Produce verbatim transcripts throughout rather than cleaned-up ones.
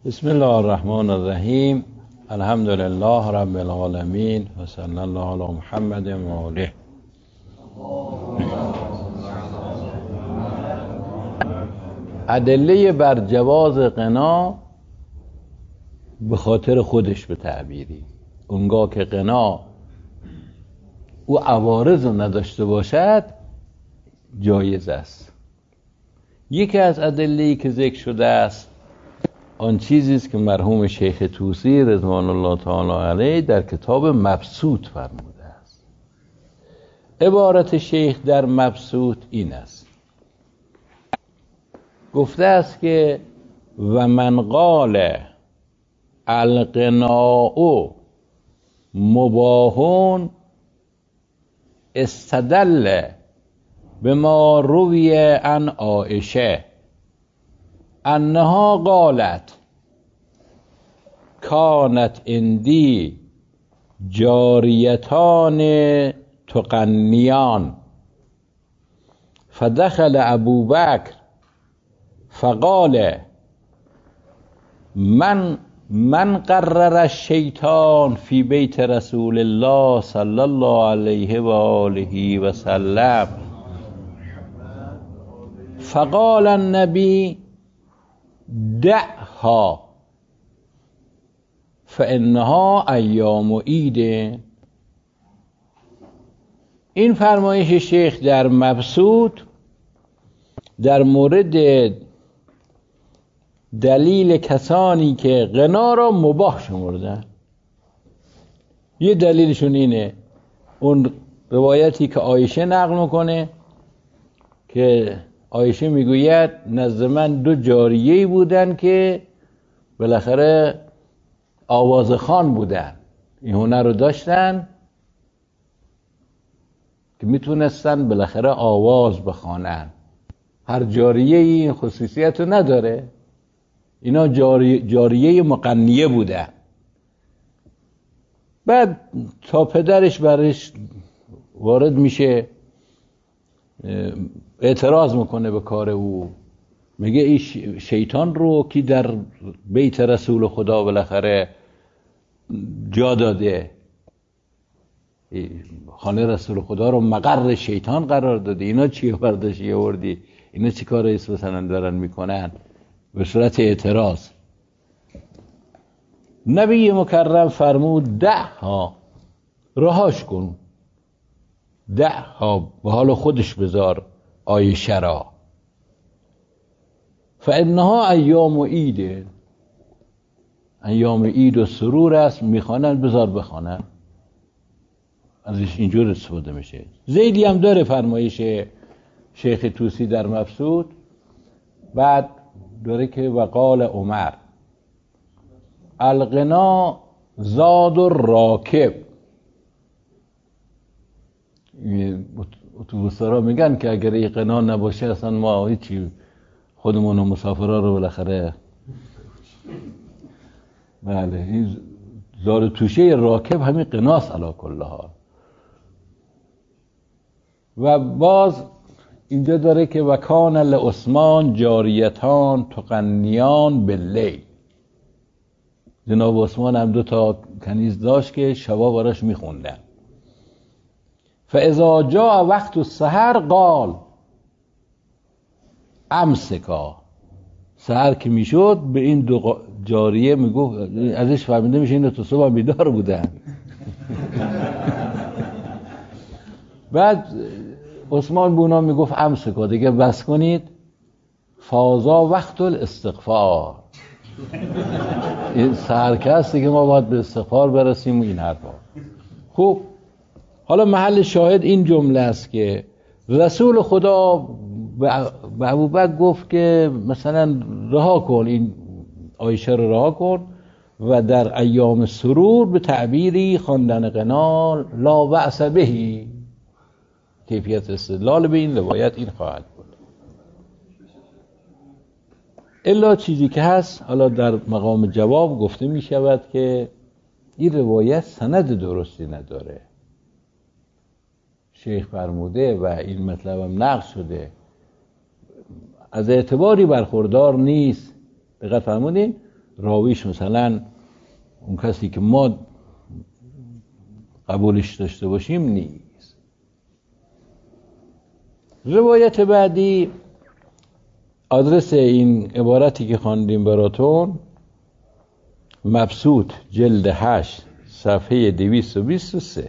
بسم الله الرحمن الرحیم. الحمد لله رب العالمین و صلی الله علی محمد و آله. ادله بر جواز غنا به خاطر خودش به تعبیری، اونگاه که غنا او عوارض رو نداشته باشد جایز است. یکی از ادله‌ای که ذکر شده است آن چیزی است که مرحوم شیخ طوسی رضوان الله تعالی علیه در کتاب مبسوط فرموده است. عبارت شیخ در مبسوط این است، گفته است که و من قال الغناء مباح استدل بما روی عن عائشه انها قالت کانت عندی جاریتان تغنیان فدخل ابو بکر فقال من من قرر الشیطان فی بیت رسول الله صلی الله علیه و آله و سلم فقال النبی دعها فانها ایام عید. این فرمایش شیخ در مبسوط در مورد دلیل کسانی که غنا را مباح شمردن. یه دلیلشون اینه، اون روایتی که عایشه نقل میکنه که عایشه میگوید نزد من دو جاریه‌ای بودن که بالاخره آوازخوان بودن، این هنر رو داشتن که میتونستن بالاخره آواز بخوانن. هر جاریه این خصوصیت رو نداره، اینا جاری جاریه مغنیه بودن. بعد تا پدرش برش وارد میشه اعتراض میکنه به کار او، میگه این شیطان رو کی در بیت رسول خدا بالاخره جا داده، خانه رسول خدا رو مقر شیطان قرار داده، اینا چی برداشتی آوردی، اینا چی کار مثلا دارن میکنن؟ به صورت اعتراض نبی مکرم فرمود دعها، رهاش کن، دعها به حال خودش بذار عایشه را، فانها ایام عید، ایام عید و سرور است، میخوانن بذار بخوانن. ازش اینجور استفاده میشه. زیدی هم داره فرمایش شیخ طوسی در مبسوط، بعد داره که وقال عمر الغنا زاد الراکب. اتوبوس‌ها میگن که اگر این غنا نباشه اصلا ما هیچی، خودمون و مسافرها رو بالاخره بله این زاد توشه راکب همین غناست علی کل حال. و باز اینجا داره که وکان لعثمان جاریتان تغنیان باللیل، جناب عثمان هم دو تا کنیز داشت که شبا براش میخوندن. فاذا جاء وقت السحر قال امسکا، سحر که میشد به این دو جاریه میگفت، ازش فهمیده میشه این تو صبح بیدار بودن. بعد عثمان بونا میگفت امسکا، دیگه بس کنید، فازا وقت الاستغفار، این سحرکست دیگه ما باید به استغفار برسیم و این حرفا. خوب، حالا محل شاهد این جمله است که رسول خدا به ابوبکر گفت که مثلا رها کن این عایشه رو، رها کن، و در ایام سرور به تعبیری خواندن غنا لا بأس بهی، کیفیت استدلال به این روایت این خواهد بود. الا چیزی که هست حالا در مقام جواب گفته می شود که این روایت سند درستی نداره. شیخ فرموده و این مطلب هم نقل شده، از اعتباری برخوردار نیست. دقت فرمودین؟ راویش مثلا اون کسی که ما قبولش داشته باشیم نیست. روایت بعدی، آدرس این عبارتی که خواندیم براتون، مبسوط جلد هشت صفحه دویست و بیست و سه.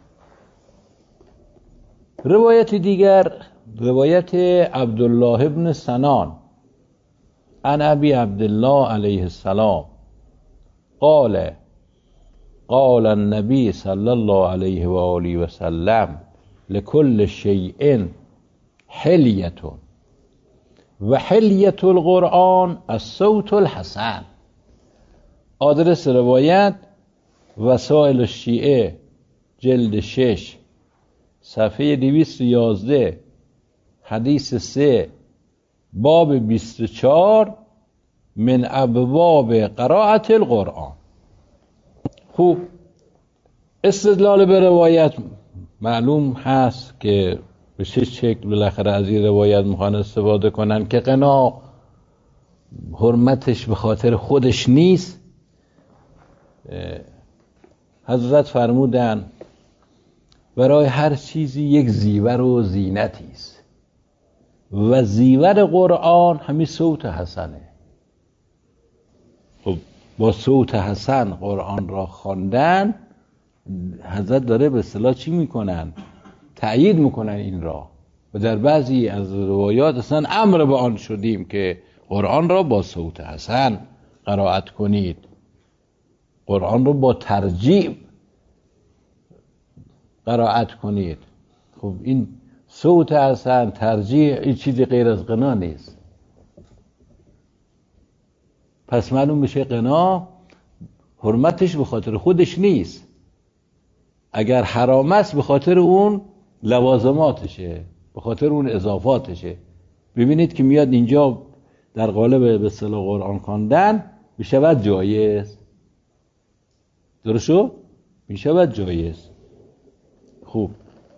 روایت دیگر، روایت عبدالله ابن سنان عن ابی عبدالله علیه السلام قال قال النبی صلی الله علیه و آله و سلم لكل شیء حلیة و حلیة القرآن الصوت الحسن. آدرس روایت وسائل الشیعه جلد شش صفحه دویست و یازده حدیث سه باب بیست و چهار من ابواب قراءت القرآن. خوب، استدلال به روایت معلوم هست که به چه شکل بالاخره از این روایت میخوان استفاده کنن که قنا حرمتش به خاطر خودش نیست. حضرت فرمودن برای هر چیزی یک زیور و زینتی است و زیور قرآن همین صوت حسنه. خب با صوت حسن قرآن را خواندن، حضرت داره به اصطلاح چی میکنن؟ تأیید میکنن این را. و در بعضی از روایات اصلا امر به آن شدیم که قرآن را با صوت حسن قرائت کنید، قرآن را با ترجیع قرائت کنید. خب این صوت حسن، ترجیع، این چیزی غیر از غنا نیست. پس معلوم میشه غنا حرمتش به خاطر خودش نیست. اگر حرام است به خاطر اون لوازماتشه، به خاطر اون اضافاتشه. ببینید که میاد اینجا در قالب به اصطلاح قرآن خواندن میشود جایز. درست شد؟ میشود جایز. خوب،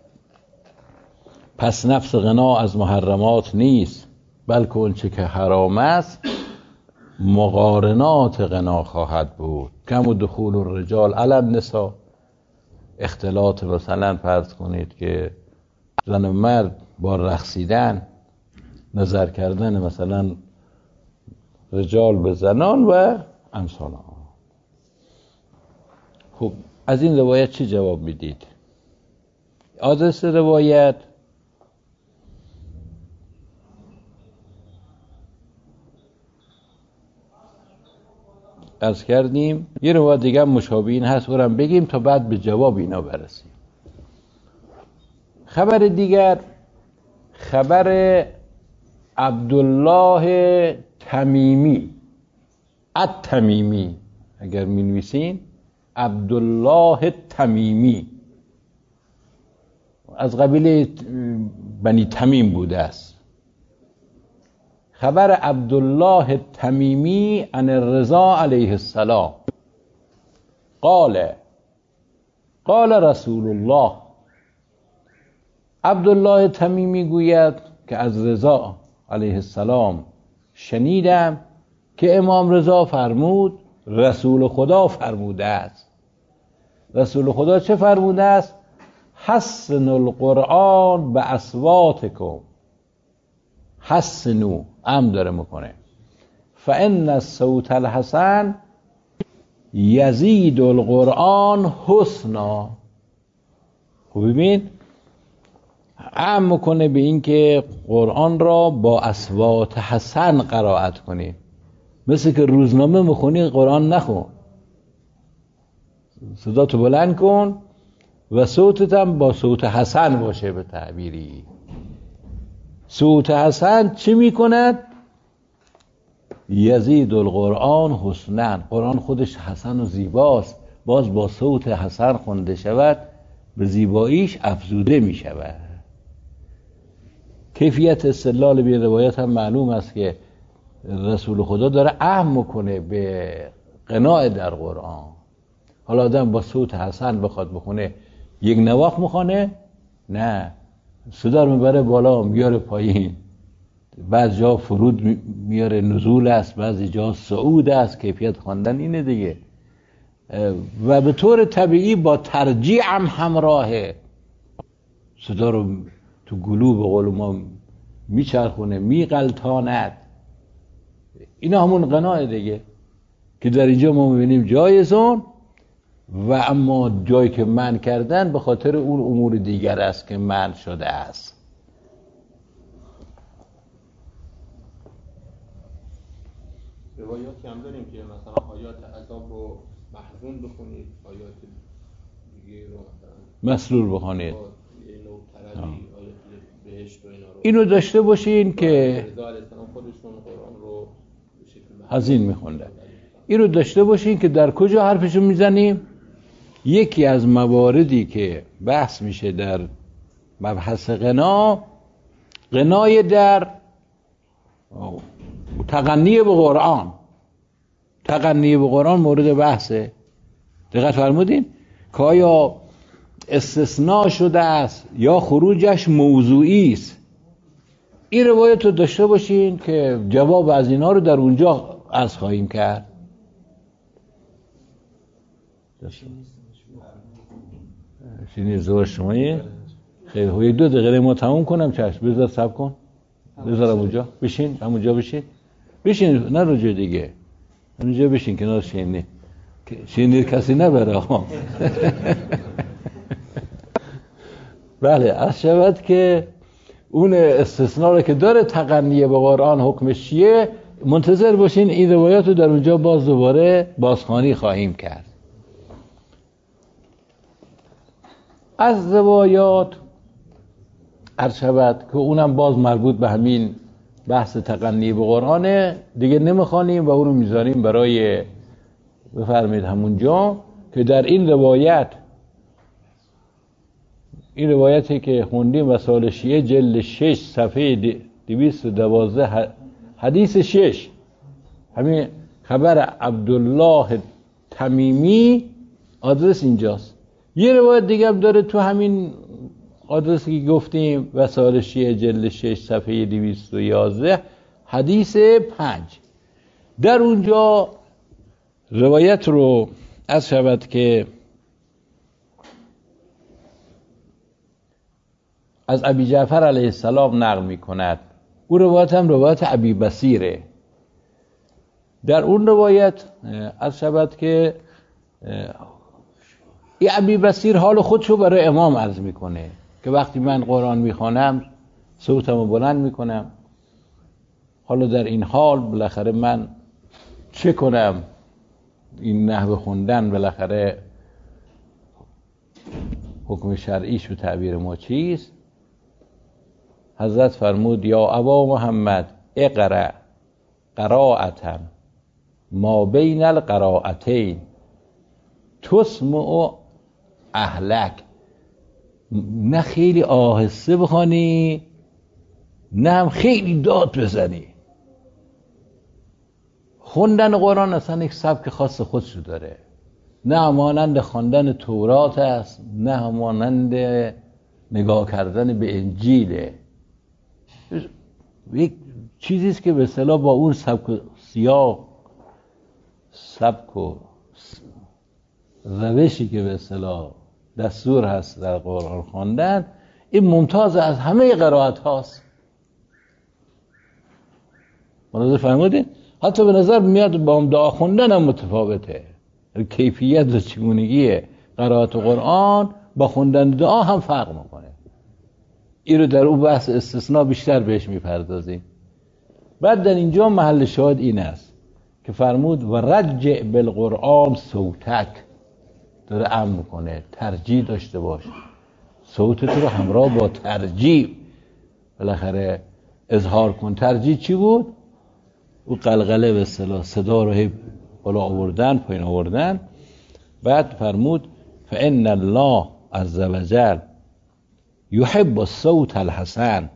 پس نفس غنا از محرمات نیست، بلکه اونچه که حرام است مقارنات غنا خواهد بود. کم و دخول الرجال علی النساء، اختلاط مثلا فرض کنید که زن و مرد با رقصیدن، نظر کردن مثلا رجال به زنان و امثال آن. خب از این روایت چی جواب میدید؟ آدرس روایت عرض کردیم. یه روایت دیگه مشابه این هست، اونم بگیم تا بعد به جواب اینا برسیم. خبر دیگر، خبر عبدالله تمیمی التمیمی، اگر می نویسین عبدالله تمیمی، از قبیله بنی تمیم بوده است. خبر عبدالله تمیمی عن الرضا علیه السلام قال قال رسول الله. عبدالله تمیمی گوید که از رضا علیه السلام شنیدم که امام رضا فرمود رسول خدا فرموده است. رسول خدا چه فرموده است؟ حسنوا القرآن به اصواتکم. حسنو ام داره میکنه، فان الصوت الحسن یزید القرآن حسنا. خب ببین، ام میکنه به این که قرآن را با اصوات حسن قرائت کنی. مثل که روزنامه میخونی قرآن نخون، صدا تو بلند کن و صوتت هم با صوت حسن باشه. به تعبیری صوت حسن چی میکند؟ یزید القرآن حسنا. قرآن خودش حسن و زیباست، باز با صوت حسن خونده شود به زیباییش افزوده میشود. کیفیت استدلال به روایت هم معلوم است که رسول خدا داره عهم میکنه به قناع در قرآن. حالا آدم با صوت حسن بخواد بخونه، یک نواخت میخونه؟ نه، صدا رو میبره بالا میاره پایین. بعض جا فرود میاره نزول است، بعضی جا صعود است. کیفیت خواندن اینه دیگه. و به طور طبیعی با ترجیع هم همراهه. صدا رو تو گلو به قول ما میچرخونه، میغلطاند. اینا همون غناه دیگه که در اینجا ما میبینیم جایزون، و اما جایی که منع کردن به خاطر اون امور دیگر است که منع شده است. روایاتی هم داریم که مثلا آیات عذاب رو محزون بخونید، آیات دیگه رو مثلا مسرور بخونید، یه نوع ترجی، آیات بهشت و اینا رو اینو داشته باشین که رضا علیه السلام خودشون قرآن رو به شکل حزین میخوندن. اینو داشته باشین که در کجا حرفشو میزنیم. یکی از مواردی که بحث میشه در مبحث غنا، غنای در تغنی به قرآن. تغنی به قرآن مورد بحثه. دقت فرمودین که آیا استثناء شده است یا خروجش موضوعی است. این روایت رو داشته باشین که جواب از اینا رو در اونجا عرض خواهیم کرد. شینی زور شمایه خیلی هوی دو دقیقه ما تموم کنم. چشم بذار صبر کن، بذارم اونجا. بشین همونجا بشین، بشین نه رو جای دیگه، اونجا بشین کنار شینی. شینی کسی نبره. بله، از شود که اون استثناء رو که داره تغنیه به قرآن حکمش چیه، منتظر باشین. این روایات رو در اونجا باز دوباره بازخوانی خواهیم کرد. از روایات عرض شود که اونم باز مربوط به همین بحث تغنی به قرآنه دیگه، نمیخوانیم و اونو میذاریم برای بفرمایید همونجا که در این روایت، این روایتی که خوندیم وسائل شیعه جلد شش صفحه دویست و دوازده حدیث شش، همین خبر عبدالله تمیمی، آدرس اینجاست. یه روایت دیگه هم داره تو همین آدرسی که گفتیم وسائل شیعه جلد شش صفحه دویست و یازده حدیث پنج. در اونجا روایت رو از شود که از ابی جعفر علیه السلام نقل می کند. اون روایت هم روایت ابی بصیره. در اون روایت از شود که این ابی بصیر حال خودشو برای امام عرض میکنه که وقتی من قرآن میخوانم صوتمو بلند میکنم، حالا در این حال بالاخره من چه کنم؟ این نحوه خوندن بالاخره حکم شرعیش به تعبیر ما چیست؟ حضرت فرمود یا ابا محمد اقرأ قراءة ما بین القراءتین تسمع اهلک. نه خیلی آهسته بخوانی، نه هم خیلی داد بزنی. خوندن قرآن اصلا یک سبک خاص خودشو داره. نه همانند خواندن تورات است، نه همانند نگاه کردن به انجیله. یک چیزیست که به اصطلاح با اون سبک و سیاق، سبک و روشی که به اصطلاح دستور هست در قرآن خواندن، این ممتاز از همه قرائت هاست. منظور فهمیدین؟ حتی به نظر میاد با هم دعا خوندن هم متفاوته. کیفیت و چگونگی قرائت قرآن با خوندن دعا هم فرق میکنه. این رو در اون بحث استثناء بیشتر بهش میپردازیم. بعد در اینجا محل شاهد این است که فرمود و رجع بالقرآن صوتک، داره امر میکنه ترجیح داشته باش، صوتت رو همراه با ترجیح بالاخره اظهار کن. ترجیح چی بود؟ او قلقله به اصطلاح صدا رو هی بالا آوردن پایین آوردن. بعد فرمود فان الله عز وجل یحب الصوت الحسن،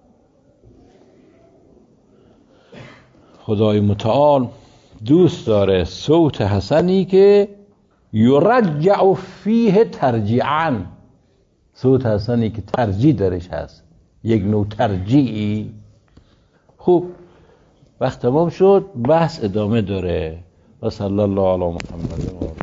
خدای متعال دوست داره صوت حسنی که یرجع فیه ترجیعا، صوت حسنی که ترجیع درش هست، یک نوع ترجیعی. خوب وقت تمام شد، بحث ادامه داره. و صلی الله علی محمد و آله.